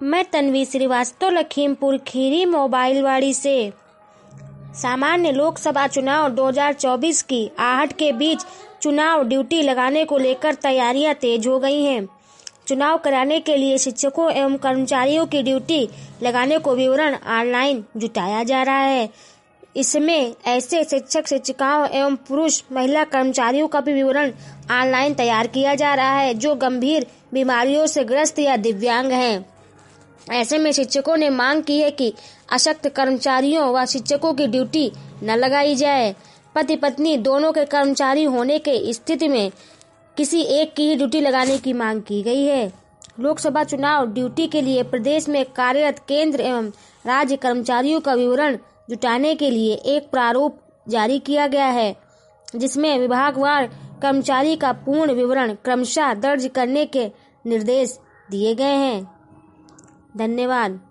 मैं तन्वी श्रीवास्तव लखीमपुर खीरी मोबाइलवाड़ी से। सामान्य लोकसभा चुनाव 2024 की आहट के बीच चुनाव ड्यूटी लगाने को लेकर तैयारियां तेज हो गई हैं। चुनाव कराने के लिए शिक्षकों एवं कर्मचारियों की ड्यूटी लगाने को विवरण ऑनलाइन जुटाया जा रहा है। इसमें ऐसे शिक्षक शिक्षिकाओं एवं पुरुष महिला कर्मचारियों का भी विवरण ऑनलाइन तैयार किया जा रहा है जो गंभीर बीमारियों से ग्रस्त या दिव्यांग हैं। ऐसे में शिक्षकों ने मांग की है कि अशक्त कर्मचारियों व शिक्षकों की ड्यूटी न लगाई जाए। पति पत्नी दोनों के कर्मचारी होने के स्थिति में किसी एक की ही ड्यूटी लगाने की मांग की गई है। लोकसभा चुनाव ड्यूटी के लिए प्रदेश में कार्यरत केंद्र एवं राज्य कर्मचारियों का विवरण जुटाने के लिए एक प्रारूप जारी किया गया है, जिसमें विभागवार कर्मचारी का पूर्ण विवरण क्रमशः दर्ज करने के निर्देश दिए गए हैं। धन्यवाद।